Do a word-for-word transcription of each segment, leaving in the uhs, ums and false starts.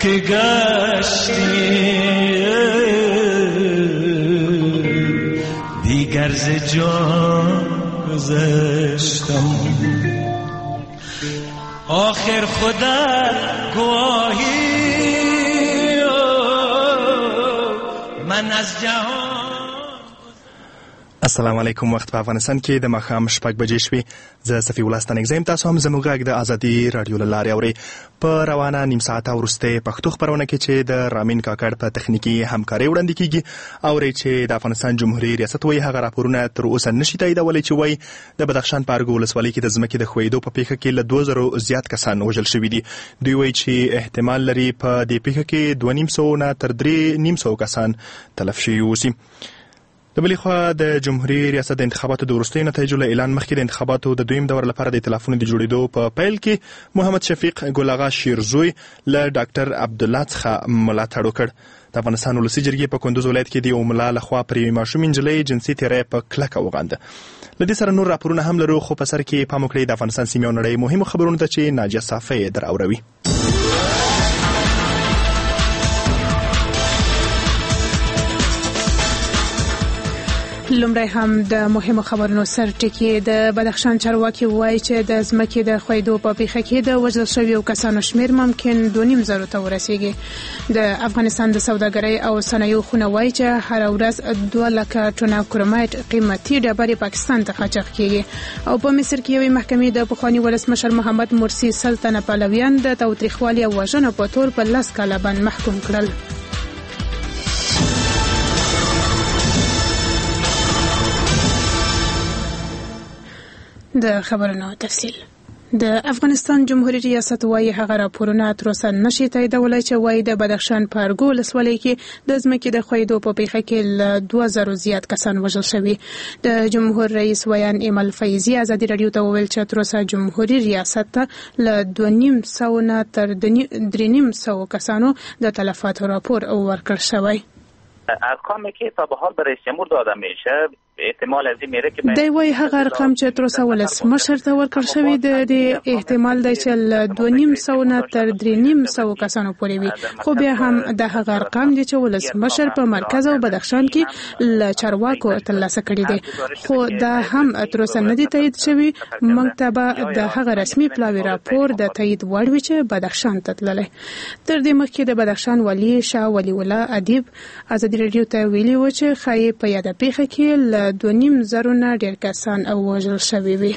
که گشتی دیگر ز جان گذشتم، آخر خدا گواهی من از جهان. السلام علیکم. وخت په افغانستان کې د ماښام شپږ بجې شوې. زه صفي الله ستانکزی یم. تاسو هم زموږ غږ د ازادي راډیو له لارې اورئ. په روانه نیم ساعته وروستۍ پښتو خپرونه کې چې د رامین کاکړ په تخنیکي همکارۍ وړاندې کېږي، اورئ چې د افغانستان جمهوري ریاست وایي هغه راپورونه تر اوسه نشي تاییدولی چې وایي د بدخشان په ارګو ولسوالۍ کې د ځمکې د ښویېدو په پیښه کې له دوه زرو زیات کسان وژل شوي دي. دوی وایي چې احتمال لري په دې پیښه کې دوه نیم سوه نه تر درې نیم سوه کسان تلف شوي اوسي. د بلې خوا د جمهوري ریاست د انتخاباتو د وروستیو نتایجو له اعلان مخکې د انتخاباتو د دویم دور لپاره د ائتلافونو د جوړېدو په پیل کې محمد شفیق ګل اغا شیرزوی له ډاکټر عبدالله څخه ملاتړ وکړ. د افغانستان ولسي جرګې په کندوز ولایت کې د یو ملا لخوا پر یوې ماشومې نجلۍ جنسي تیری په کلکه وغانده. له دې سره نور راپورونه هم لرو، خو په سر کې پام وکړئ د افغانستان سیمې او نړۍ مهمو خبرونو ته چې ناجیه صافی در اوروي. لومړی هم د مهمو خبرونو سر ټکی. د بدخشان چارواکي وایي چې د ځمکې د ښویېدو په پیښه کې د وژل شویو کسانو شمیر ممکن دوه نیم زرو ته ورسیږي. د افغانستان د سوداګرۍ او صنایعو خونه وایي چې هره ورځ دوه لکه ټنه کرومایټ قیمتي ډبرې پاکستان ته قاچاق کیږي. او په مصر کې یوې محکمې د پخواني ولسمشر محمد مرسي سلطنه پلویان د تاوتریخوالي او وژنو په تور په لس کاله بند محکوم کړل. د خبرونو تفصیل. د افغانستان جمهوري ریاست وایي هغه راپورونه تر اوسه نشي تاییدولی چې وایي د بدخشان په ارګو ولسوالۍ کې د ځمکې د ښویېدو په پیښه کې له دوه زرو زیات کسان وژل شوي. د جمهور رئیس ویان ایمل فیضي ازادي راډیو ته وویل چې تر اوسه جمهوري ریاست ته له دوه نیم سوه نه تر درې نیم سوه کسانو د تلفاتو راپور ورکړل شوی. ارقامی که تا به حال برای شمول داده میشه احتمال از این میره که دی وایي هغه ارقام چې تر اوسه ولسمشر ته ورکړل شوي د دې احتمال دی چې له دوه نیم سوه نه تر درې نیم سوه کسانو پورې وي، خو بیا هم د هغه ارقام دي چې ولسمشر په مرکز او بدخشان کې له چارواکو ترلاسه کړي دي، خو دا هم تر اوسه نه دي تایید شوي. موږ ته به د هغه رسمي پلاوي راپور د تایید وړ وي چې بدخشان ته تللی. تر دې مخکې د بدخشان والي شاه ولی الله ادیب ازادي راډیو ته ویلي و چې ښایي په یاده پیښه کې له دوه نیم زرو نه ډېر کسان وژل شوي وي.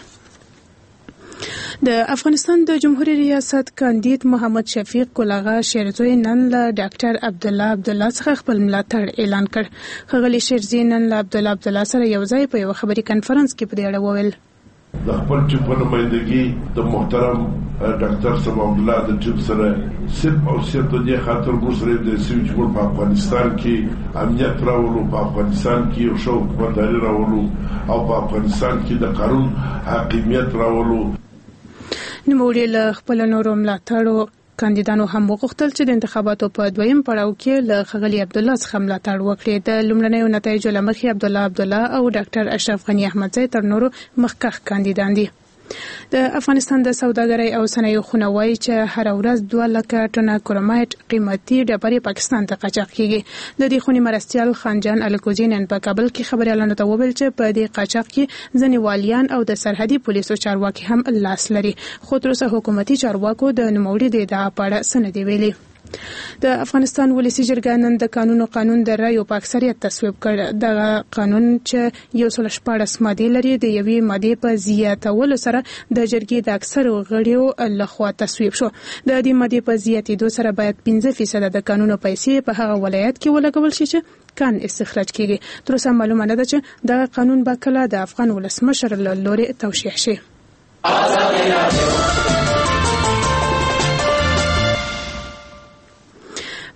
د افغانستان د جمهوري ریاست کاندید محمد شفیق ګل اغا شیرزوی نن له ډاکټر عبدالله عبدالله څخه خپل ملاتړ اعلان کړ. ښاغلي شیرزوی نن له عبدالله عبدالله سره یو ځای په یو خبري کنفرانس کې په دې اړه وویل. د خپل ټیم په نمایندګۍ د محترم ډاکټر صاحب عبدالله د ټیم سره صرف او صرف د دې خاطر موږ سره د سوي چې په افغانستان کې امنیت راولو، په افغانستان کې یو ښه حکومتداري راولو او په افغانستان کې د قانون حاکمیت راولو. نوموړي له خپل نورو ملاتړو کاندیدانو هم وغوښتل چې د انتخاباتو په دویم پړاو کې له ښاغلي عبدالله څخه ملاتړ وکړي. د لومړنیو نتایجو له مخې عبدالله عبدالله او ډاکټر اشرف غني احمدزی تر نورو مخکښ کاندیدان دي. د افغانستان د سوداګرۍ او صنایعو خونه وایي چې هره ورځ دوه لکه ټنه کرومایټ قیمتي ډبرې پاکستان ته قاچاق کیږي. د دې خونې مرستیال خانجان الکوزي نن په کابل کې خبریالانو ته وویل چې په دې قاچاق کې ځینې والیان او د سرحدي پولیسو چارواکي هم لاس لري، خو تر اوسه حکومتي چارواکو د نوموړي د ادعا په اړه څه نه دي ویلي. د افغانستان ولسي جرګه نن د قانون او قانون د رایو په اکثریت تصویب کړ. دغه قانون چې یو سل شپاړس مادې لري د یوې مادې په زیاتولو سره د جرګې د اکثرو غړیو لخوا تصویب شو. د دې مادې په زیاتېدو سره باید پنځه فیصده د قانونو پیسې په هغه ولایت کې ولګول شي چې کان استخراج کیږي. تر اوسه معلومه نه ده چې دغه قانون به کله د افغان ولسمشر له لوري توشیح شي.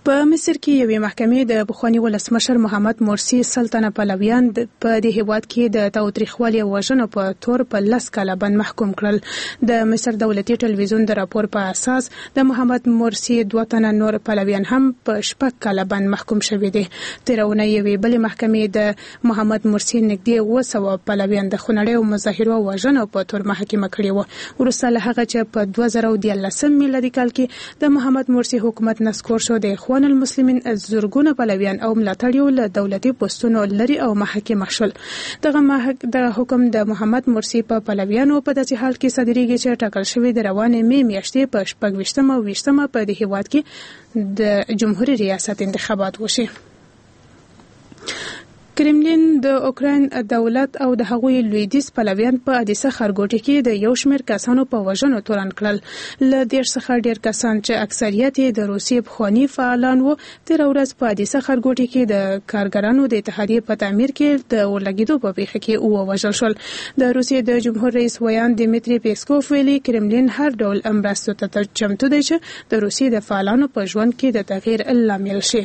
په مصر کې یوې محکمې د پخواني ولسمشر محمد مرسي سلطنه پلویان په دې هیواد کې د تاوتریخوالي او وژنو په تور په لس کاله بند محکوم کړل. د مصر دولتي ټلویزیون د راپور په اساس د محمد مرسي دوه تنه نور پلویان هم په شپږ کاله بند محکوم شوي دي. تیرونه یوې بلې محکمې د محمد مرسي نږدې اوه سوه پلویان د خونړیو مظاهرو او وژنو په تور محاکمه کړي وو. وروسته له هغه چې په دوه زره دیارلسم میلادي کال کې د محمد مرسي حکومت نسکور شو، د اخوان المسلمین زرګونه پلویان او ملاتړیو له دولتي پوستونو لري او محاکمه شول. دغه محک د حکم د محمد مرسي په پلویانو په داسې حال کې صادریږي چې ټاکل شوی د روانې مې میاشتې په شپږ ویشتمه او ویشتمه په دې هیواد کې د جمهوریت ریاست انتخابات وشي. کرملین د اوکراین دولت او د هغوی لویدیځ پلویان په ادیسه ښارګوټي کې د یو شمېر کسانو په وژنو تورن کړل. له دېرش څخه ډېر کسان چې اکثریت یې د روسیې پخواني فعالان وو، تېره ورځ په ادیسه ښارګوټي کې د کارګرانو د اتحادیې په تعمیر کې د اورلګېدو په پیښه کې اووه وژل شول. د روسیې د جمهور رئیس ویان دیمیتری پیسکوف ویلي کرملین هر ډول مرستو ته چمتو دی چې د روسیې د فعالانو په ژوند کې د تغییر لامل شي.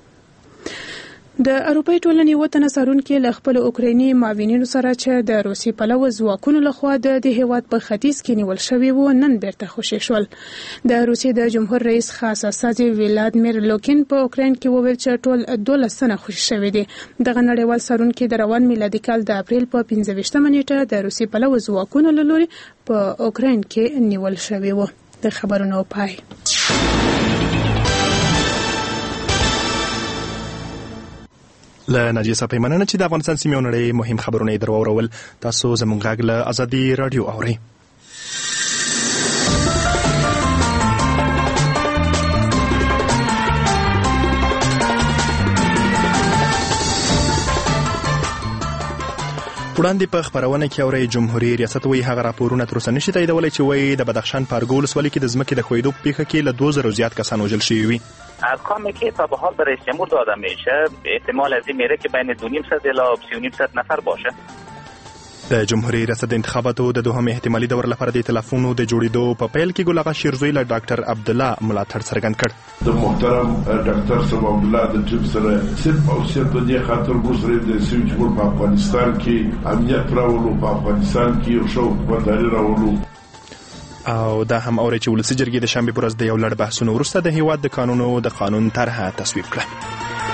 د اروپای ټولنې وطن څارونکي له خپل اوکرایني معاونینو سره چې د روسي پلوه ځواکونو لخوا د دې هیواد په ختیځ کې نیول شوي وو نن بیرته خوشي شول. د روسي د جمهور رئیس خاص استازي ولادیمیر لوکین په اوکراین کې وویل چې ټول دولس تنه خوشي شوي دي. دغه نړیوال څارونکي د روان میلادي کال د اپریل په پنځه ویشتمه نیټه د روسي پلوه ځواکونو له لوري په اوکراین کې نیول شوي وو. د خبرونو پای. له ناجیه صاحب مننه چې د افغانستان سیمې او نړۍ مهم خبرونه یې درواورول. تاسو زموږ غږ له ازادي رادیو اورئ. وړاندې په خبرونه کې اورئ جمهوریت ریاست وایي هغه راپورونه تر اوسه نشي تاییدولی چې وایي د بدخشان په ارګو ولسوالۍ کې د ځمکې د ښویېدو په پیښه کې له دوه زرو زیات کسان وژل شوي وي. ارقامی که تا به حال برای شمار داده میشه احتمال از این میره که بین دو نیم صد الی سی و نیم صد نفر باشه. د جمهوریت ریاست د انتخاباتو د دوهم احتمالي دور لپاره د ائتلافونو د جوړېدو په پیل کې ګل اغا شیرزوی له ډاکټر عبدالله ملاتړ څرګند کړ. د محترم ډاکټر صاحب عبدالله د ټیم سره صرف او صرف د دې خاطر موږ د سیمې جمهور په افغانستان کې امنیت راولو، په افغانستان کې یو ښه حکومتداري راولو. او دا هم اوري چې ولسي جرګې د شنبې په ورځ د یو لړ بحثونو وروسته د هیواد د قانونو د قانون طرحه تصویب کړه.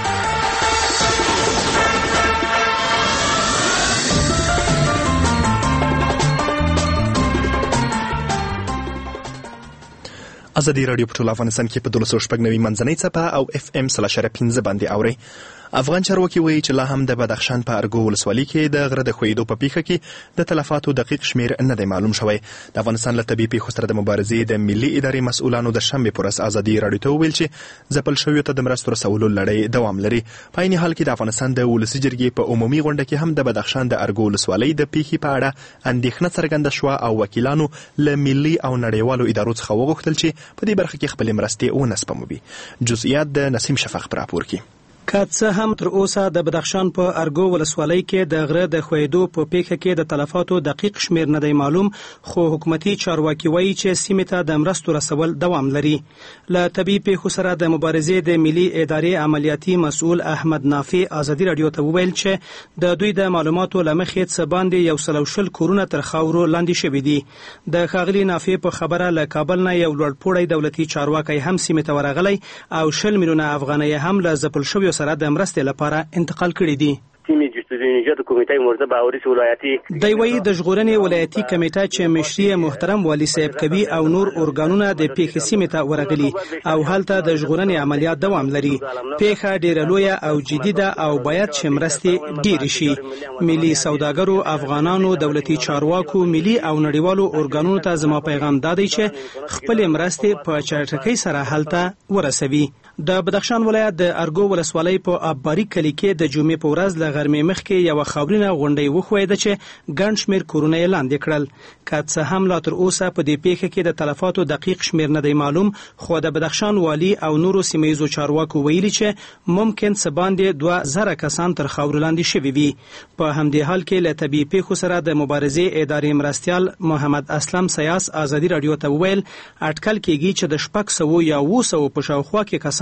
ازادي رادیو په ټول افغانستان کې په دولس سوه شپږ نوي منځنۍ څپه او اف ام سل اشاریه پنځه باندې اورئ. افغان چارواکي وایي چې لا هم د بدخشان په ارګو ولسوالۍ کې د غره د ښویېدو په پیښه کې د تلفاتو دقیق شمیر نه دی معلوم شوی. د افغانستان له طبیعي پیښو سره د مبارزې د ملي ادارې مسؤلانو د شنبې په ورځ ازادي رادیو ته وویل چې ځپل شویو ته د مرستو رسولو لړۍ دوام لري. په عین حال کې د افغانستان د ولسي جرګې په عمومي غونډه کې هم د بدخشان د ارګو ولسوالۍ د پیښې په اړه اندېښنه څرګنده شوه او وکیلانو له ملي او نړیوالو ادارو څخه وغوښتل چې په دې برخه کې خپلې مرستې ونه سپموي. جزئیات د نسیم شفق په راپور کې. که څه هم تر اوسه د بدخشان په ارګو ولسوالۍ کې د غره د ښویېدو په پیښه کې د تلفاتو دقیق شمیر نه دی معلوم، خو حکومتي چارواکي وایي چې سیمې ته د مرستو رسول دوام لري. له طبیعي پیښو سره د مبارزې د ملي ادارې عملیاتي مسؤل احمد نافع ازادي رادیو ته وویل چې د دوی د معلوماتو له مخې څه باندې یو سل او شل کورونه تر خاورو لاندې شوي دي. د ښاغلي نافع په خبره له کابل نه یو لوړپوړی دولتي چارواکی هم سیمې ته ورغلی او شل میلیونه افغانۍ هم له ځپل شویو سره د مرستې لپاره انتقال کړي دي. تیمی جستجوی نژاد کمیته مرده به اوریس ولایتي دی وایي د ژغورنې ولایتي کمیټه چې مشري محترم والي صاحب کوي او نور ارګانونه د پیښې سیمې ته ورغلي او هلته د ژغورنې عملیات دوام لري. پیښه ډیره لویه او جدي ده او باید چې مرستې ډېرې شي. ملي سوداګرو، افغانانو، دولتي چارواکو، ملي او نړیوالو ارګانونو ته زما پیغام دا دی چې خپلې مرستې په چټکۍ سره هلته ورسوي. د بدخشان ولایت د ارګو ولسوالۍ په ابباري کلي کې د جمعې په ورځ له غرمې مخکې یوه خاورینه غونډۍ وښویده چې ګڼ شمېر کورونه یې لاندې کړل. که څه هم لا تر اوسه په دې پیښه کې د تلفاتو دقیق شمیر نه دی معلوم، خو د بدخشان والي او نورو سیمه چارواکو ویلي چې ممکن څه باندې دوه زره کسان تر خاورو لاندې شوي وي. په همدې حال کې له طبیعي پیښو سره د مبارزې ادارې مرستیال محمد اسلم سیاس ازادي رادیو ته وویل اټکل کېږي چې د شپږ سوه یا اوه سوه په شاوخوا کې کسان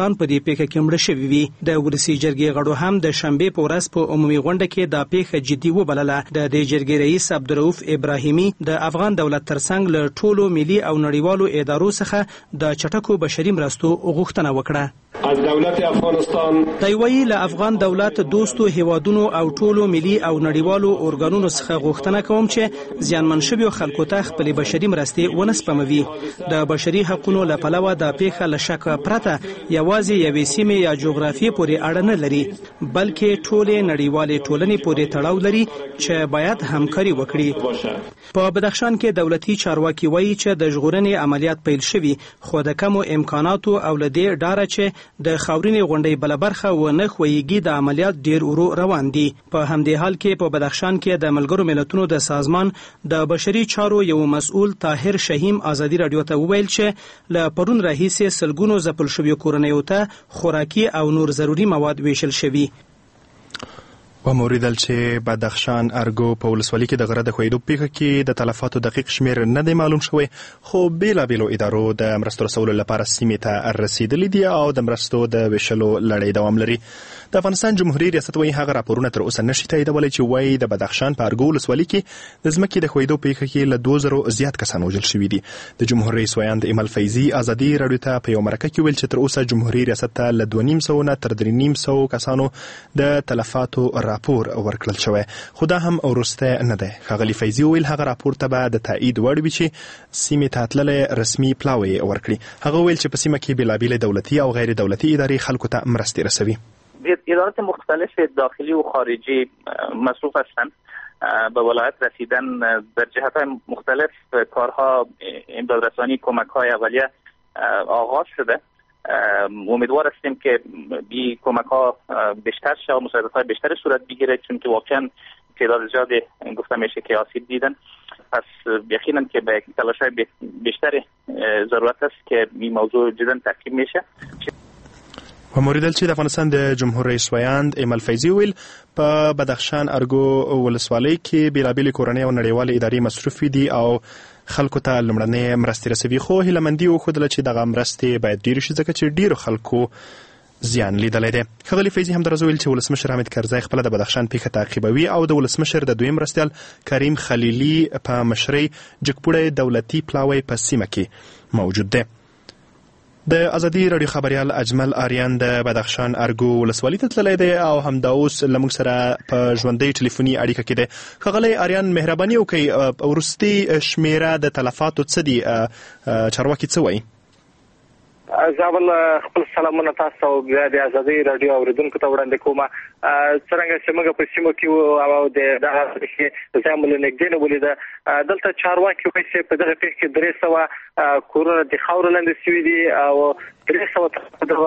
کسان په دې پیښه کې مړه شوي وي. د ولسي جرګې غړو هم د شنبې په ورځ په عمومي غونډه کې دا پیښه جدي وبلله. د دې جرګې رئیس عبدالرؤف ابراهیمي د افغان دولت ترڅنګ له ټولو ملي او نړیوالو ادارو څخه د چټکو بشري مرستو غوښتنه وکړه. از دولت افغانستان دوی له افغان دولت دوستو هیوادونو او ټولو ملي او نړیوالو ارګانونو څخه غوښتنه کوم چې زیانمن شویو خلکو ته خپل بشري مرستې ونه سپموي. د بشري حقوقو له پلوه د پیښه له شک پرته یوازې یوې سیمې یا جغرافیې پورې اړه نه لري، بلکې ټولې نړیوالې ټولنې پورې تړاو لري چې باید همکاري وکړي. په بدخشان کې دولتي چارواکي وایي چې د ژغورنې عملیات پیل شوي، خو د کمو امکاناتو او له دې ډاره چې د خاورینې غونډۍ بله برخه ونه ښویېږي د عملیات ډیر ورو روان دي. په همدې حال کې په بدخشان کې د ملګرو ملتونو د سازمان د بشري چارو یو مسؤل طاهر شهیم ازادي راډیو ته وویل چې له پرون راهیسې سلګونو ځپل شویو کورنیو ته خوراکي او نور ضروري مواد ویشل شوي. و موریدل چې بدخشان ارګو په ولسوالۍ کې د غره د ښویېدو پیښه کې د تلفاتو دقیق شمیر نه دی معلوم شوی، خو بیلابیلو ادارو د مرستو رسولو لپاره سیمې ته رسیدلي دي او د مرستو د ویشلو لړۍ دوام لري. د افغانستان جمهوریت ریاست وایي هغه راپورونه تر اوسه نشي تاییدولی چې وایي د بدخشان په ارګو ولسوالۍ کې د ځمکې د ښویېدو پیښه کې له دوه زرو زیات کسان وژل شوي دي. د جمهور رئیس ویاند ایمل فیضي ازادي راډیو ته په یو مرکه کې ویل چې تر اوسه جمهوریت ریاست ته له دوه نیم سوه نه تر درې نیم سوه کسانو د تلفاتو راپور ورکړل شوی، خو دا هم وروسته نه دی. ښاغلي فیضي ویل هغه راپور ته به د تایید وړ وي چې سیمې ته تللی رسمي پلاوی ورکړي. هغه ویل چې په سیمه کې بېلابېلې دولتي او غیر دولتي ادارې خلکو ته مرستې رسوي. ادارات مختلف داخلی و خارجی مصروف هستند به ولایت رسیدن در جهت‌های مختلف کارها امدادرسانی کمک‌های اولیه آغاز شده. امیدوار هستیم که بی کمک‌ها بیشتر شه و مساعدت‌های بیشتری صورت بگیره، چون که واقعا تعداد زیادی گفته میشه که آسیب دیدن. پس یقینا که به تلاش‌های بیشتری ضرورت است که این موضوع جدا تعقیب میشه. و موریدل چې د افغانستان د جمهور رئیس ویاند ایمل فیضي ویل په بدخشان ارګو ولسوالۍ کې بیلابېلې کورنۍ او نړیوالې ادارې مصروفې دي او خلکو ته لومړنۍ مرستې رسوي، خو هیلهمندي وښودله چې دغه مرستې باید ډېرې شي ځکه چې ډېرو خلکو زیان لیدلی دی. ښاغلي فیضي همداراز ویل چې ولسمشر حامد کرزی خپله د بدخشان پیښه تعقیبوي او د ولسمشر د دویم مرستیال کریم خلیلي په مشرۍ جګپوړی دولتي پلاوی په سیمه کې موجود دی. د ازادي راډیو خبریال اجمل آریان د بدخشان ارګو ولسوالۍ ته تللی دی او همدا اوس له موږ سره په ژوندۍ ټلیفوني اړیکه کې دی. ښاغلی آریان، مهرباني وکړئ، وروستي شمیره د تلفاتو څه دي؟ چارواکي څه وایي؟ زابل خپل سلامونه تاسو او بیا د ازادي راډیو اوریدونکو ته وړاندې کوم. څرنګه چې موږ په سیمو کې او د دغه پیښې ځامل نږدې نه ولیده، دلته چارواکي وایي چې په دغه پیښه کې درې سوه کورونه د خاورو لاندې شوي دي او درې سوه دغه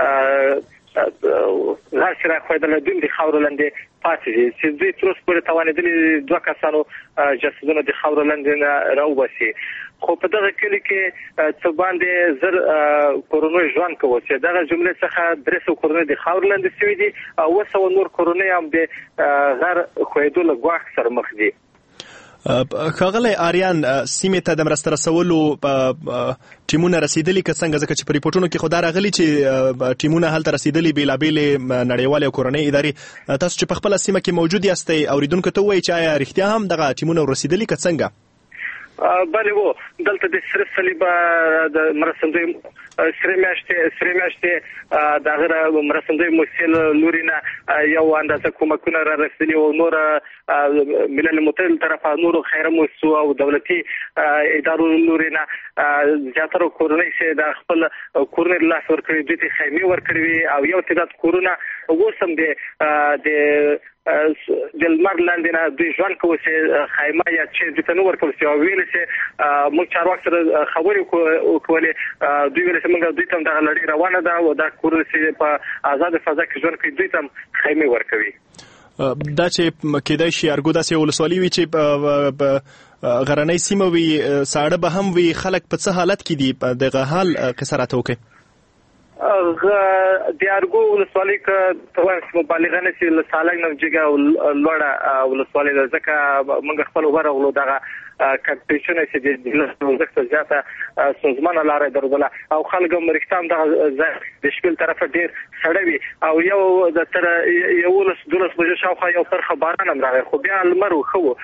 غاښ راښویېدلی دوی د خاورو لاندې پاتې دي چې دوی تر اوسه پورې توانېدلي دوه کسانو جسدونه د خاورو لاندې نه راوباسي. خو په دغه کلي کې څه باندې زر کورنۍ ژوند کوي چې دغه جملې څخه درې سوه کورنۍ د خاورو لاندې شوي دي او اووه سوه نور کورنۍ هم د غر ښویېدو له ګواښ سره مخ دي. ښاغلی آریان، سیمې ته د مرسته رسولو ټیمونه رسیدلي که څنګه؟ ځکه چې په ریپورټونو کې خو دا راغلي چې ټیمونه هلته رسیدلي بېلابېلې نړیوالې او کورنۍ ادارې. تاسو چې په خپله سیمه کې موجود یاستئ اوریدونکو ته ووایئ چې آیا رښتیا هم دغه ټیمونه رسیدلي که څنګه؟ بله و دلته د سره صلیب د مرستندوی سره میاشتې سره میاشتې د هغه مرستندوی مسیل لوري نه یو اندازه کومکونه را رسیدلي او نور ملل متحد طرفه نور خیره مؤسسو او دولتي ادارو لوري نه زیاتره کورنۍ چې د خپل کورنۍ لاس ورکړي دوی ته خیمې ورکړي او یو تعداد کورونه اوس هم د د د لمر لاندې نه دوی ژوند کوي چې خیمه یا چې د تنور کوي او ویل چې موږ چارواکي سره خبرې وکولې دوی ویل چې موږ دوی ته دغه لړۍ روانه ده او دا کورونه چې په آزاد فضا کې ژوند کوي دوی ته خیمې ورکوي. دا چې کېدای شي ارګو داسې ولسوالۍ وي چې غرنۍ سیمه وي، ساړه به هم وي، خلک په څه حالت کې دي؟ دغه حال قصه راته وکړئ. د ارګو ولسوالۍ ک مبالغه نه چې لسالنګ نه جګه لوړه ولسوالۍ ده ځکه موږ خپل ورغلو دغه کمپټیشن چې د لږه زیاته سازمان لاره درغله او خلک مرکتام دغه د شپل طرف ډیر سړوي او یو د تر یو لس دولس بجې شاوخوا یو پر خبرانه هم راغی خو بیا لمر وخو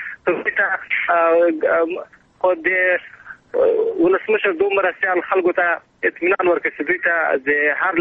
ته خو د ولسمشر دومره سیال خلکو ته اطمینان ورکړي چې دوی ته د هر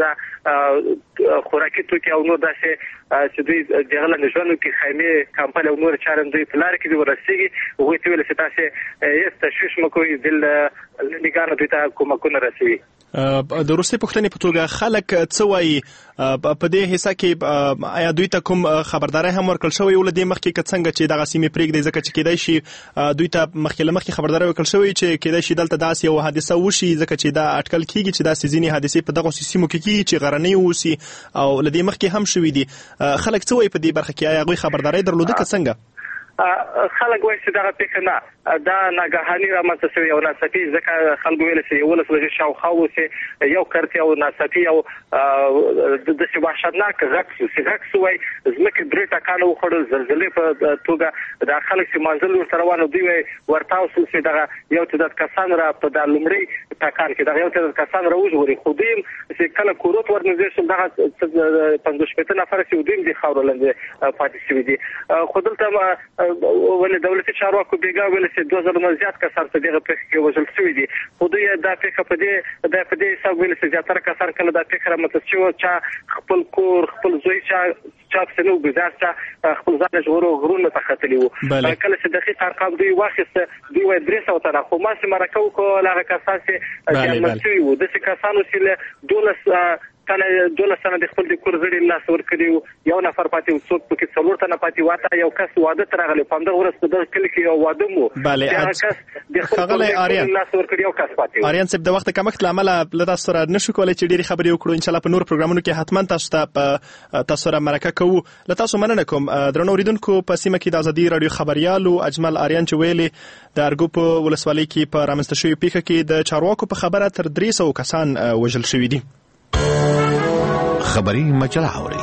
لحاظ خوراکي توکي او نور داسې چې دوی دغه له ژوند کې خیمه کمپل او نور چارم دوی په لار کې ورسېږي هغه ته ویل چې تاسو یې تشویش مکوئ دل نګار دوی ته کومکونه رسوي. د روسي پښتنې په توګه خلک څه وایي په دې حصہ کې آیا دوی ته کوم خبرداري هم ورکړل شوی ول د مخکې څنګه چې دغه سیمې پرېږدي ځکه چې کېدای شي دوی ته مخکې لمخکې خبرداري ورکړل شوی چې کېدای شي دلته داسې یو حادثه وشي ځکه چې دا اټکل کیږي چې دا سيزيني حادثه په دغه سیمو کې کیږي چې غرنۍ وسی او لدې مخکې هم شوې دي. خلک څه وایي په دې برخه کې آیا غوي خبرداري درلوده که څنګه؟ خلک وایي چې دغه پېښه نه دا ناګهاني رامنځته شوې او ناڅاپي ځکه خلک ویل چې یولس بجې شاوخوا اوسې یو کرتي او ناڅاپي او داسې وحشتناک غږ شو چې غږ شو وایي ځمکې درې ټکانه وخوړل زلزلې په توګه دا خلک چې منزل ورته روان دوی وایي ورتاو شو چې دغه یو تعداد کسان را په دا لومړي ټکان کې دغه یو تعداد کسان را وژغوري خو دوی چې کله کوروت ورنږدې شول دغه پنځوس شپېته نفره چې دوی د خاورو لاندې پاتې شوي دي خو دلته ولې دولتي چارواکو بیګا ویل چې دوه زره نه زیات کسان په دغه پېښه کې وژل شوي دي خو دوی دا پېښه په دې دا په دې حساب ویل چې زیاتره کسان کله دا پېښه رامنځته شوه چې خپل کور خپل زوی چا چا څنګه وګزار چې خپل ځان ژغورو غرونه ته ختلي وو کله چې دقیق ارقام دوی واخیست دوی وایي درې سوه تنه خو ما چې مرکه وکړو هغه کسان چې زیانمن شوي وو داسې کسانو چې له دولس کله دولس تنه د خپل د کور غړي لاس ورکړي یو نفر پاتې و څوک پکې څلور تنه پاتې واته یو کس واده تر غلې پنځه ورځې په دغه کلی کې یو واده مو هغه کس د خپل لاس ورکړي یو کس پاتې آریان صاحب د وخت کمښت لامل له تاسو سره نشو کولای چې ډېری خبرې وکړو ان شاء الله په نور پروګرامونو کې حتما تاسو ته تاسو سره مرکه کوو له تاسو مننه کوم درنو اوریدونکو په سیمه کې د ازادي رادیو خبريالو اجمل آریان چې ویلي د ارګو په ولسوالۍ کې په رامنځته شوې پیښه کې د چارواکو په خبره تر درې سوه کسان وژل شوي دي. خبری مجله اوري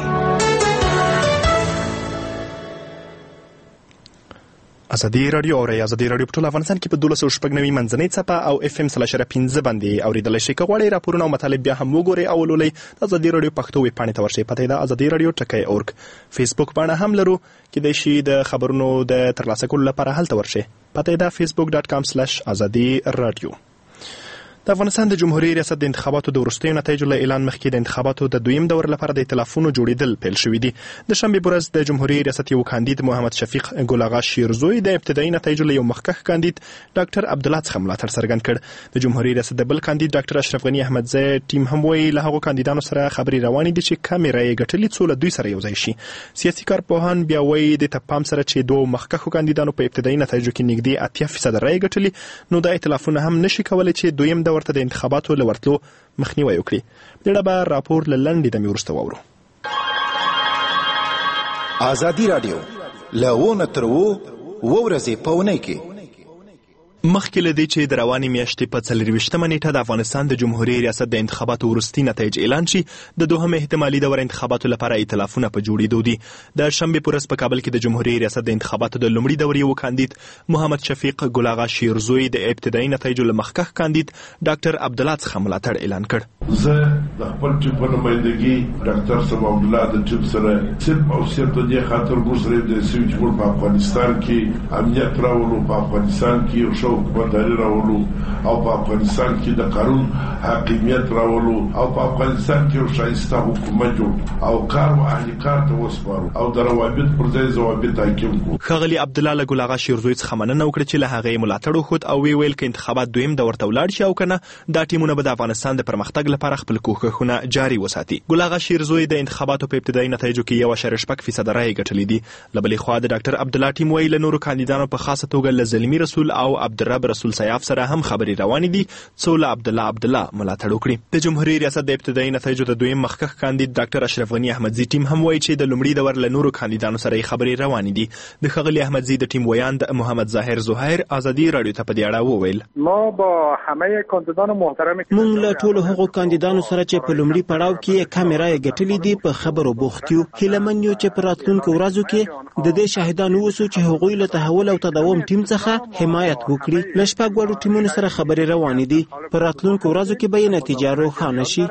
ازادي رادیو او ازادي رادیو په ټول افغانستان کې په دولس سوه شپږ نوي منځنۍ څپه او اف ام سل شره پنځه باندې اوریدل شي کوړی راپورونه او مطالب بیا هم وګورئ او ولولئ ازادي رادیو پښتو ویب پاڼې ته ورشئ پته ده ازادي رادیو ټکی اورګ فیسبوک باندې هم لرو کې د شي د خبرونو د ترلاسه کولو لپاره هلته ورشئ پته ده facebook dot com slash azadi radio. د افغانستان د جمهوریت ریاست د انتخاباتو د وروستیو نتایجو له اعلان مخکې د انتخاباتو د دویم دور لپاره د ائتلافونو جوړیدل پیل شوي دي. د شنبې په ورځ د جمهوریت ریاست یو کاندید محمد شفیق ګل اغا شیرزوی د ابتدایي نتایجو له یو مخکښ کاندید ډاکټر عبدالله څخه ملاتړ څرګند کړ. د جمهوریت ریاست د بل کاندید ډاکټر اشرف غنی احمدزی ټیم هم وایي له هغو کاندیدانو سره خبرې روانې دي چې کمې رایې ګټلې څو له دوی سره یوځای شي. سیاسي کارپوهان بیا وایي د تپام سره چې دوه مخکښو کاندیدانو په ابتدایي نتایجو کې نږدې اتیا فیصد رایې ګټلې نو د ائتلافونه هم نشي کولای چې دویم دور ته د انتخاباتو لورتلو مخنیوي وکړي. دغه به راپور لنډی د میورسته وورو. ازادي رادیو لونه ترو ورځې پونه کې مخکې له دې چې د روانې میاشتې په څلرویشتمه نیټه د افغانستان د جمهوریت ریاست د انتخاباتو وروستي نتایج اعلان شي د دوهم احتمالي دور انتخاباتو لپاره ائتلافونه په جوړېدو دي. د شنبې په ورځ په کابل کې د جمهوریت ریاست د انتخاباتو د لومړي دور یو کاندید محمد شفیق ګل اغا شیرزوی د ابتدایي نتایجو له مخکښ کاندید ډاکټر عبدالله څخه ملاتړ اعلان کړ. زه د خپل ټیم په نمایندګي ډاکټر صبا عبدالله د ټیم سره صرف او صرف د دې خاطر ګوزارې د سوي چې په افغانستان کې امنیت راولو په افغانستان کې یو شو حکومتداري راولو او په افغانستان کې د قانون حاکمیت راولو او په افغانستان کې یو شایسته حکومت جوړ او کار او اهلي کار ته وسپارو او د روابط پر ځای ضوابط حاکم کو. ښاغلي عبدالله ګل اغا شیرزوی څخه مننه وکړه چې له هغې ملاتړ وښود او وی ویل کې انتخابات دویم دور ته ولاړ شي او کنه دا ټیمونه به د افغانستان د پرمختګ لپاره خپل کوښښونه جاري وساتي. ګل اغا شیرزوی د انتخاباتو په ابتدایي نتایجو کې یو اشاریه شپږ فیصد رایې ګټلې دي. له بلې خوا د ډاکټر عبدالله ټیم ویل نورو کاندیدانو په خاصه توګه له زلمی رسول او عبد عبدالرب رسول سیاف سره هم خبري روانې دي څو له عبدالله عبدالله ملاتړ وکړي. د جمهوریت ریاست د ابتدایي نتایجو د دویم مخکښ کاندید ډاکټر اشرف غنی احمدزي ټیم هم وایي چې د لومړي دور له نورو کاندیدانو سره خبري روانې دي. د ښاغلي احمدزي د ټیم ویاند محمد ظاهر زهیر ازادي رادیو ته په دې اړه وویل: ما با همه کاندیدانو محترم مونږ له ټولو هغو کاندیدانو سره چې په لومړي پړاو کې کیمرا یې ګټلې دي په خبرو بوخت یو. هیلمن یو چې په راتلونکو ورځو کې د دې شاهدان اوسو چې هغوی له تحول او تداوم ټیم څخه حمایت وکړي. له شپږ وړو ټیمونو سره خبرې روانې دي. په راتلونکو ورځو کې به یې نتیجه روښانه شي.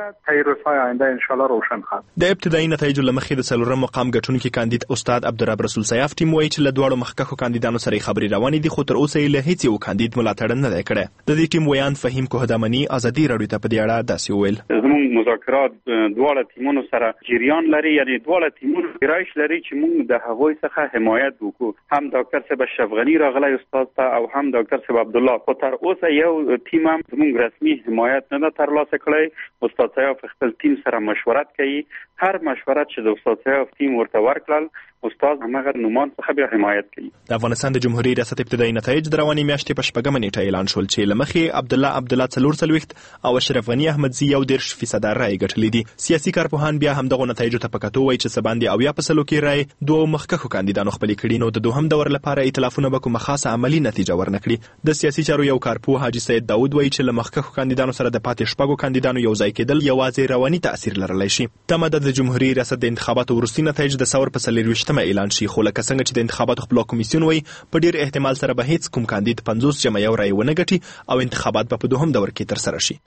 د ابتدایي نتایجو له مخې د څلورم مقام ګټونکي کاندید استاد عبدالرب رسول سیاف ټیم وایي چې له دواړو مخکښو کاندیدانو سره خبرې روانې دي، خو تر اوسه یې له هیڅ یو کاندید ملاتړ نه دی کړی. د دې ټیم ویاند فهیم کوهدامني ازادي رادیو ته په دې اړه داسې وویل: زموږ مذاکرات دواړه ټیمونو سره جریان لري، یعنی دواړه ټیمونو ګرایش لري چې موږ د هغوی څخه حمایت وکړو. هم ډاکټر صاحب اشرف غنی راغلی استاد ته او هم ډاکټر صاحب عبدالله، خو تر اوسه یو ټیم هم زموږ رسمي حمایت نه ده ترلاسه کړی. استاد صاحب خپل ټیم سره مشورت کوي. هر مشورت چې د استاد صاحب ټیم ورته ورکړل، استاد همغه نومان څخه به حمایت کوي. د افغانستان د جمهوریت ریاست ابتدایي نتایج د روانې میاشتې په شپږمه نیټه اعلان شول چې له مخې عبدالله عبدالله څلور څلوېښت او اشرف غني احمدزي یو دېرش فیصده رایې ګټلې دي. سیاسي کارپوهان بیا هم دغو نتایجو ته په کتو وایي چې څه باندې اویا په سلو کې رایې دوو مخکښو کاندیدانو خپلې کړي، نو د دوهم دور لپاره ایتلافونه به کومه خاصه عملي نتیجه ورنه کړي. د سیاسي چارو یو کارپوه حاجي سید داود وایي چې له مخکښو کاندیدانو سره د پاتې شپږو کاندیدانو یو ځای کېدل یوازې رواني تاثیر لرلی شي. تمه ده د جمهوریت ریاست د انتخاباتو وروستي نتایج د ثور په څلېرویشتمه اعلان شي، خو لکه څنګه چې د انتخاباتو خپلواک کمیسیون وایي په ډیر احتمال سره به هیڅ کوم کاندید پنځوس جمع یو رایې ونه ګټي او انتخابات به په دوهم دور کې ترسره شي.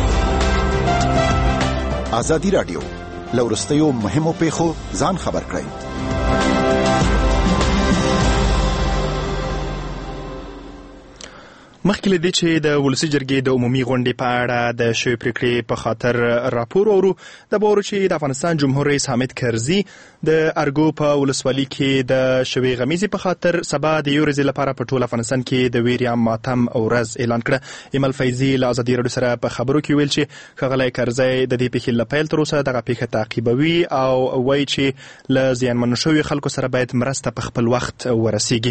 ازادي رادیو له وروستیو مهمو پیښو ځان خبر کړئ. مخکې له دې چې د ولسي جرګې د عمومي غونډې په اړه د شوې پرېکړې په خاطر راپور اورو، د باور چې د افغانستان جمهور رئیس حامد کرزي د ارګو په ولسوالۍ کې د شوې غمیزې په خاطر سبا د یو ورځې لپاره په ټول افغانستان کې د ویرې یا ماتم ورځ اعلان کړه. ایمل فیضي له ازادي رادیو سره په خبرو کې ویل چې ښاغلی کرزي د دې پیښې له پیل تر اوسه دغه پیښه تعقیبوي او وایي چې له زیانمنو شویو خلکو سره باید مرسته په خپل وخت ورسیږي.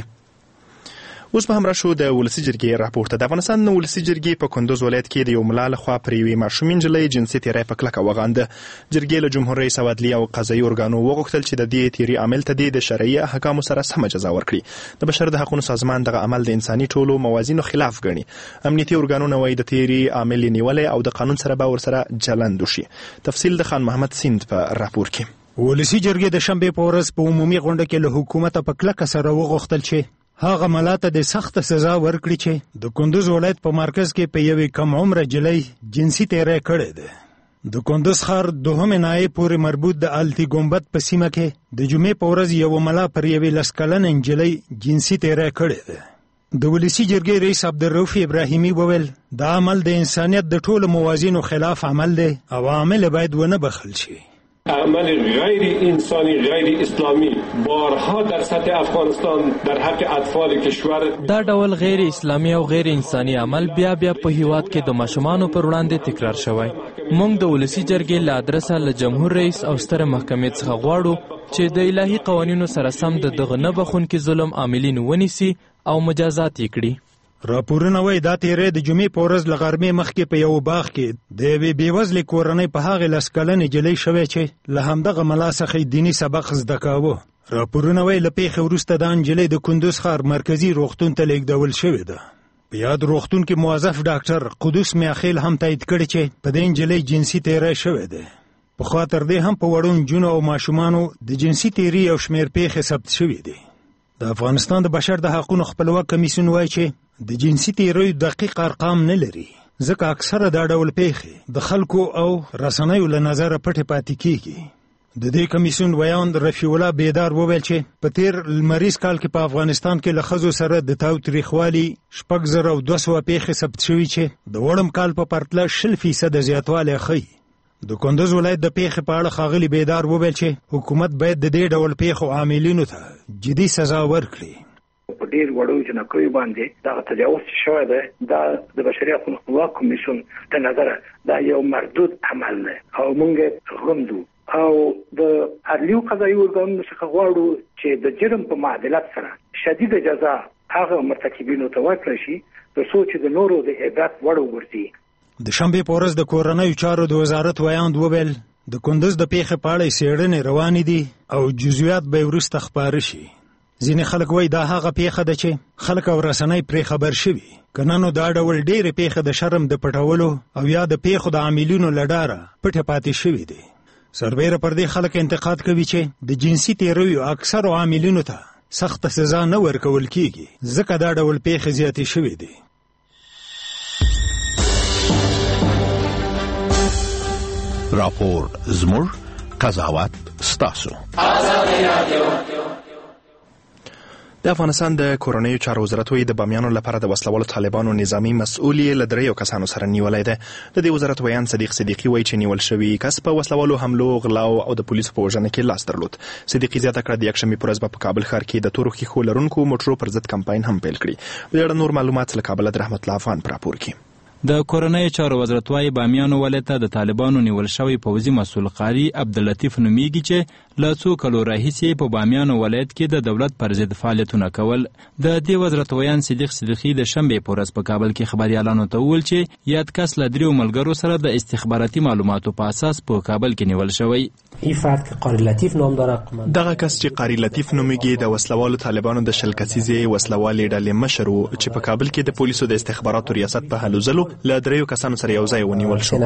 اوس به هم راشو د ولسي جرګې راپور ته. د افغانستان د ولسي جرګې په کندوز ولایت کې د یو ملا لخوا پر یوې ماشومې نجلۍ جنسي تیری په کلکه وغانده. جرګې له جمهور رئیس او عدلي او قضایي ارګانو وغوښتل چې د دې تیري عامل ته د شرعي احکامو سره سمه جزا ورکړي. د بشر د حقوقو سازمان دغه عمل د انساني ټولو موازینو خلاف ګڼي. امنیتي ارګانونه وایي د تیري عامل نیولې او د قانون سره به ورسره چلند وشي. تفصیل د خان محمد سیند په راپور کې. ولسي جرګې د شنبې په ورځ په عمومي غونډه کې له حکومت په کلکه سره وغوښتل چې هغه ملاته د سخت سزا ورکړي چې د کندوز ولایت په مرکز کې په یوې کم عمره جلۍ جنسي تیری کړې ده. د کندوز ښار دوهمې ناحیې پورې مربوط د التي ګمبد په سیمه کې د جمعې په ورځ یو ملا پر یوې لس کلنې نجلۍ جنسي تیری کړې ده. د ولسي جرګې رئیس عبدالرؤف ابراهیمي وویل دا عمل د انسانیت د ټولو موازینو خلاف عمل دی او عامل باید ونه بخښل شي. عمل غیر انسانی غیر اسلامی بارها در سطح افغانستان در حق اطفال کشور دا ډول غیر اسلامی او غیر انسانی عمل بیا بیا په هیواد کې د ماشومانو پر وړاندې تکرار شوی. موږ د ولسي جرګې له ادرسه له جمهور رئیس او ستره محکمې څخه غواړو چې د الهي قوانینو سره سم د دغه نه بخښونکي ظلم عاملین ونیسي او مجازات یې کړي. راپورونه وایي دا تیری د جمعې په ورځ له غرمې مخکې په یو باغ کې د یوې بېوزلې کورنۍ په هغې لس کلنې نجلۍ شوی چې له همدغه ملا څخه دیني سبق زده کاوه. راپورونه وایي له پیښې وروسته دا نجلۍ د کندوز ښار مرکزي روغتون ته لیږدول شوې ده. په یاد روغتون کې موظف ډاکټر قدوس میاخیل هم تایید کړی چې په دې نجلۍ جنسي تیری شوی دی. پخوا تر دې هم په وړو نجونو او ماشومانو د جنسي تیري یو شمېر پیښې ثبت شوي دي. د افغانستان د بشر د حقوقو خپلواک کمیسیون وایي چې د جنسي تیریو دقیق ارقام نه لري، ځکه اکثره دا ډول پیښې د خلکو او رسنیو له نظره پټې پاتې کیږي. د دې کمیسیون ویاند رفیع الله بیدار وویل چې په تیر لمریز کال کې په افغانستان کې له ښځو سره د تاوتریخوالي شپږ زره او دوه سوه پیښې ثبت شوي چې د وړم کال په پرتله شل فیصده زیاتوالی ښیي. د کندوز ولایت د پیښې په اړه ښاغلي بیدار وویل چې حکومت باید د دې ډول پیښو عاملینو ته جدي سزا ورکړي. په ډیر وړو جنکیو باندې دا تجاوز شوی دی. دا د بشري حقوقو خپلواک کمیسیون د نظره دا یو مردود عمل دی او موږ غندو او د عدلي او قضایي ارګانونو څخه غواړو چې د جرم په معادلت سره شدید جزا هغه مرتکبینو ته ورکړل شي ترڅو چې د نورو د عبرت وړ وګرځي. د شنبې په ورځ د کورنیو چارو د وزارت ویاند وویل د کندز د پیښې په اړه څېړنې روانې دي او جزئیات به وروسته خپاره شي. ځینې خلک وایي دا هغه پیښه ده چې خلک او رسنۍ پرې خبر شوي، که نه نو دا ډول ډېرې پیښې د شرم د پټولو او یا د پیښو د عاملینو له ډاره پټې پاتې شوي دي. سربیره پر دې خلک انتقاد کوي چې د جنسي تیرویو اکثرو عاملینو ته سخته سزا نه ورکول کیږي ځکه دا ډول پیښې زیاتې شوي دي. راپور زموږ قضاوت ستاسو. د افغانستان د کورنیو چارو وزارت وایي د بامیانو لپاره د وسلوالو طالبانو نظامی مسؤل یې له دریو کسانو سره نیولی دی. د دې وزارت ویان صدیق صدیقي وایي چې نیول شوي کس په وسلوالو حملو، غلاو او د پولیسو په وژنه کې لاس درلود. صدیقي زیاته کړه د یکشنبې په ورځ به په کابل ښار کې د تورو ښیښو لرونکو موټرو پر ضد کمپاین هم پیل کړي. په دې اړه نور معلومات له کابله د رحمت الله افغان په راپور کې. د کورنیو چارو وزارت وايي بامیانو ولایت ته د طالبانو نیول شوی پوځي مسؤل قاری عبداللطیف نومیږي چې له څو کلو راهیسې په بامیانو ولایت کې د دولت پر ضد فعالیتونه کول. د دې وزارت ویان صدیق صدیقي د شنبې په ورځ په کابل کې خبریالانو ته وویل چې یاد کس له دریو ملګرو سره د استخباراتي معلوماتو په اساس په کابل کې نیول شوی. این فرد که قاری لطیف نام داره دغه کس چې قاری لطیف نومیږي د وسلوالو طالبانو د شل کسیزې وسلوالې ډلې مشر و چې په کابل کې د پولیسو د استخباراتو ریاست په هلو ځلو له دریو کسانو سره یو ځای ونیول شو.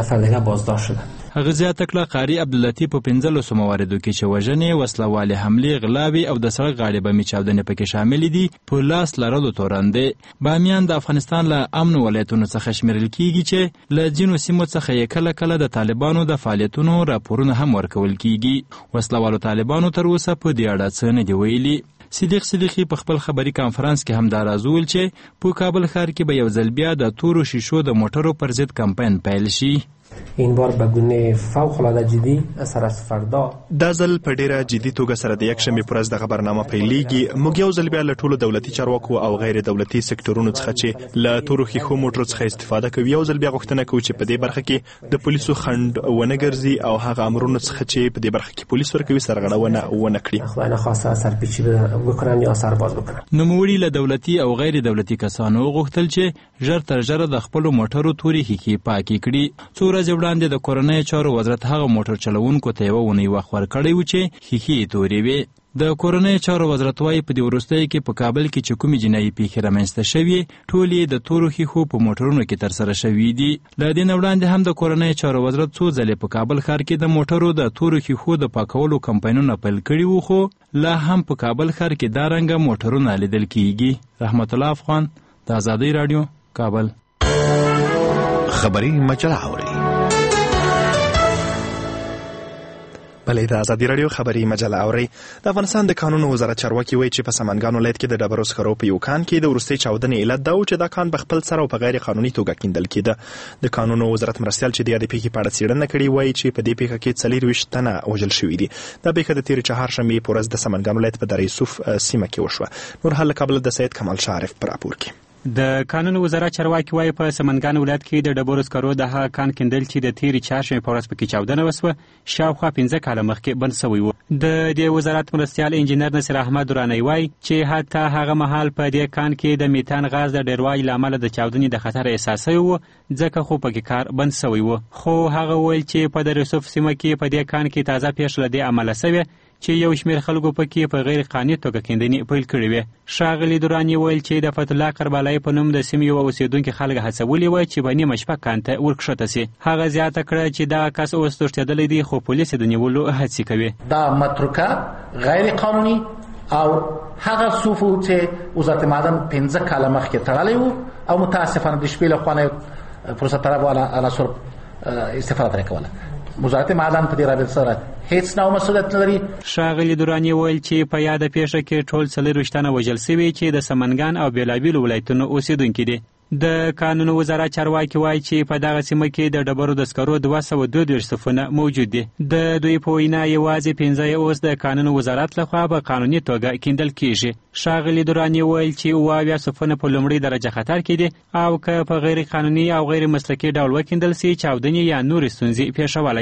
هغه زیاته کړه قاری عبداللطیف په پنځلسو مواردو کې چې وژنې، وسلوالې حملې، غلاوې او د سړک غاړې بمې چاودنې پکې شاملې دي په لاس لرلو تورن دی. بامیان د افغانستان له امنو ولایتونو څخه شمیرل کیږي چې له ځینو سیمو څخه یې کله کله د طالبانو د فعالیتونو راپورونه هم ورکول کیږي. وسلوالو طالبانو تر اوسه په دې اړه څه نه دي ویلي. صدیق صدیقي په خپل خبري کانفرنس کې هم دا راز ویل چې په کابل ښار کې به یو ځل بیا د تورو شیشو د موټرو پر ضد کمپاین پیل شي. این بار به گونه فوق العاده جدی سر از فردا دا ځل په ډیره جدي توګه سره د یکشنبې په ورځ د خبرنامه پیلېږي. موږ یو ځل بیا له ټولو دولتي چارواکو او غیر دولتي سکتورونو څخه چې له تورو ښیښو موټرو څخه استفاده کوي یو ځل بیا غوښتنه کوو چې په دې برخه کې د پولیسو خنډ ونه ګرځي او هغه امرونو څخه چې په دې برخه کې پولیس ورکوي سرغړونه ونه کړي. خدای نخواسته سرپیچی بکنن یا سرباز بکنن. نوموړي له دولتي او غیر دولتي کسانو غوښتل چې ژر تر ژره د خپلو موټرو تورې ښیښې پاکې کړي. څو ورځې وړاندې د کورنیو چارو وزارت هغه موټر چلوونکو ته یوه اونۍ وخت ورکړی و چې ښیښې یې تورې وې. د کورنیو چارو وزارت وايي په دې وروستیو کې په کابل کې چې کومې جنایي پیښې رامنځته شوې ټولې د تورو ښیښو په موټرونو کې ترسره شوي دي. له دې نه وړاندې هم د کورنیو چارو وزارت څو ځلې په کابل ښار کې د موټرو د تورو ښیښو د پاکولو کمپاینونه پیل کړي وو، خو لا هم په کابل ښار کې دا رنګه موټرونه لیدل کیږي. رحمت الله افغان، د ازادۍ راډیو، کابل. خبري مجله اوري. بلې د ازادي راډیو خبري مجله اوري. د افغانستان د قانون وزارت چارواکي وایي چې په سمنګان ولایت کې د ډبرو سکرو په یو کان کې د وروستۍ چاودنې علت دا و چې دا کان په خپل سر او په غیر قانوني توګه کیندل کېده. د قانون وزارت مرستیال چې د دې پیښې په اړه څېړنه کړې وایي چې په دې پیښه کې څلورویشت تنه وژل شوي دي. دا پیښه د تېرې چهارشنبې په ورځ د سمنګان ولایت په دره یوسف سیمه کې وشوه. نور حال له کابل د سید کمال شارف په راپور کې. د قانون وزارت چارواکي وايي په سمنګان ولایت کې د ډبرو سکرو د هغه کان کیندل چې د تیرې چهارشنبې په ورځ پکې چاودنه وسوه شاوخوا پنځه کاله مخکې بند سوی و. د دې وزارت مرستیال انجینر نصیر احمد درانی وايي چې حتی هغه مهال په دې کان کې د میتان غاز د ډیروالي له امله د چاودنې د خطر احساس شوی و ځکه خو پکې کار بند سوی و. خو هغه ویل چې په دره یوسف سیمه کې په دې کان کې تازه پیښه له دې امله سوې چې یو شمېر خلکو پکې په غیر قانوني توګه کیندنې پیل کړې وې. ښاغلي دراني ویل چې د فتح الله کربلایي په نوم د سیمې یو اوسېدونکي خلک هڅولي وه چې په نیمه شپه کان ته ورکښته سي. هغه زیاته کړه چې دا کس اوس تښتېدلی دی خو پولیس د نیولو هڅې کوي. دا متروکه غیر قانوني او هغه صوفو چې وزارت معدن پنځه کاله مخکې تړلی و او متاسفانه د شپې له خوا فرصت طلب عناصر استفاده ترې کوله. وزارت معدن په دې رابطه سره هیڅ نوع مسؤلیت لري. ښاغلي دراني ویل چې په یاده پیښه کې ټول څلورویشت تنه وژل سوي چې د سمنګان او بېلابېلو ولایتونو اوسېدونکي دي. د قانون وزارت چارواکي وایي چې په دغه سیمه کې د ډبرو د سکرو دوه سوه دوه دېرش صفونه موجود دي. د دوی په وینا یوازې پنځه یې اوس د قانون وزارت لخوا په قانوني توګه کیندل کیږي. ښاغلي دراني ویل چې اووه اویا صفونه په لومړي درجه خطر کې دي او که په غیر قانوني او غیر مسلکي ډول وکیندل سي چاودنې یا نورې ستونزې پیښولی سي.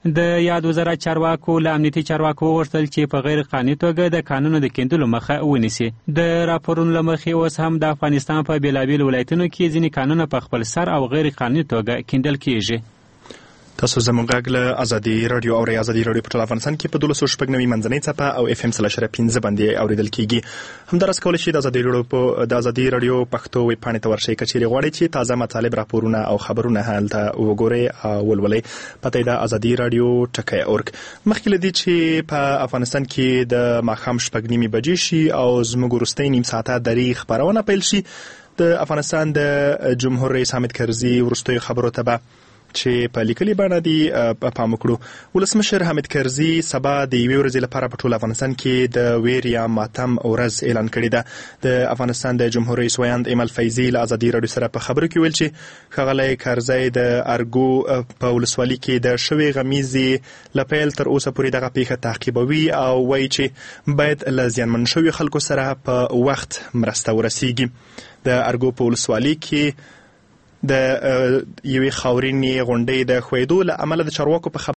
د یاد وزارت چارواکو له امنیتي چارواکو وغوښتل چې په غیر قانوني توګه د قانونو د کیندلو مخه ونیسي. د راپورونو له مخې اوس هم د افغانستان په بېلابېلو ولایتونو کې ځینې قانونه په خپل سر او غیر قانوني توګه کیندل کیږي. تاسو زموږ غږ له ازادي رادیو او ازادي رادیو په ټول افغانستان کې په دولس شپږ نوي منځنۍ څپه او اف ام سلاشره پنځه باندې اوریدل کیږي. همدارس کولای شي د ازادي رادیو په د ازادي رادیو پښتو ویب پاڼې ته ورشئ کچېرې غواړئ چې تازه مطالب راپورونه او خبرونه هلته وګورئ او ولولئ. پته د ازادي رادیو ټکی اورګ. مخکې له دې چې په افغانستان کې د ماښام شپږ نیمې بجې شي او زموږ وروستۍ نیم ساعته درې خبرونه پیل شي، د افغانستان د جمهور رئیس حامد کرزي وروستۍ خبرو ته به چې په لیکلي بڼه دی پام وکړو. ولسمشر حامد کرزي سبا د یوې ورځې لپاره په ټول افغانستان کې د ویر یا ماتم ورځ اعلان کړې ده. د افغانستان د جمهور رئیس ویاند ایمل فیضي له ازادي رادیو سره په خبرو کې ویل چې ښاغلی کرزي د ارګو په ولسوالۍ کې د شوې غمیزې له پیل تر اوسه پورې دغه پیښه تعقیبوي او وایي چې باید له زیانمن شویو خلکو سره په وخت مرسته ورسیږي. د ارګو په ولسوالۍ کې د یوې خاورینې غونډۍ د ښویېدو له امله د چارواکو په